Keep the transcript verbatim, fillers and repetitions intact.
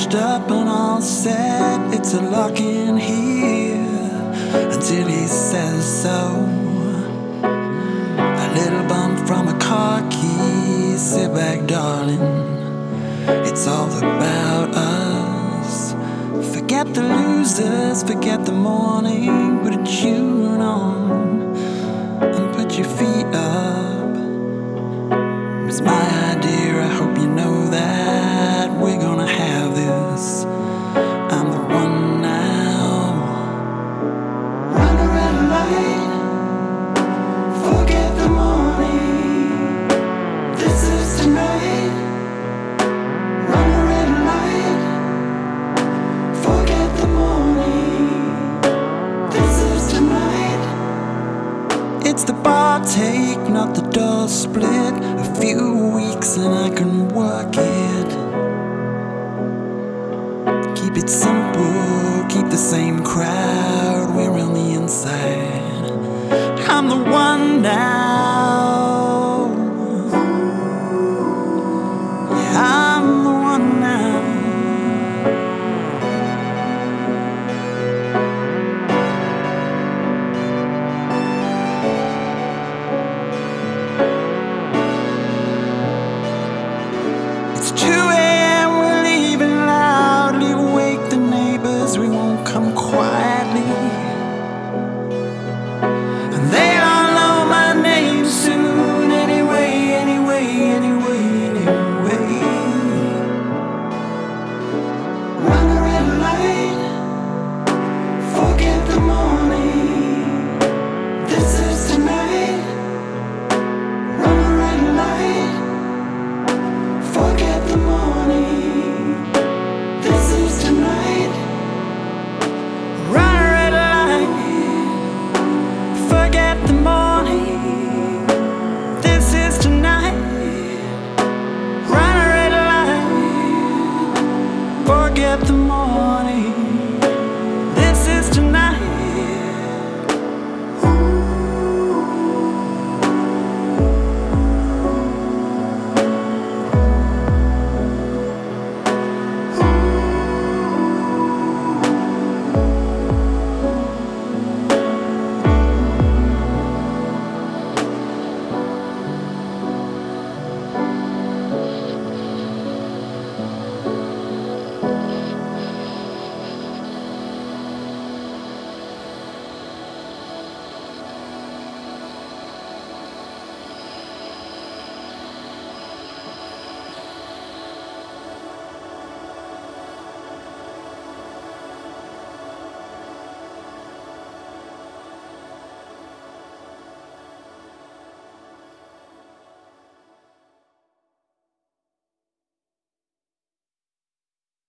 patched up and all set. It's a lock in here until he says so. A little bump from a car key. Sit back, darling. It's all about us. Forget the losers, forget the morning. Put a tune on and put your feet up. It's my idea, I hope you know that. We're gonna have this. I'm the one now. Run a red light. Forget the morning. This is tonight. Run a red light. Forget the morning. This is tonight. It's the bar take, not the door split. A few weeks and I can work it. Keep it simple, keep the same crowd. We're on the inside.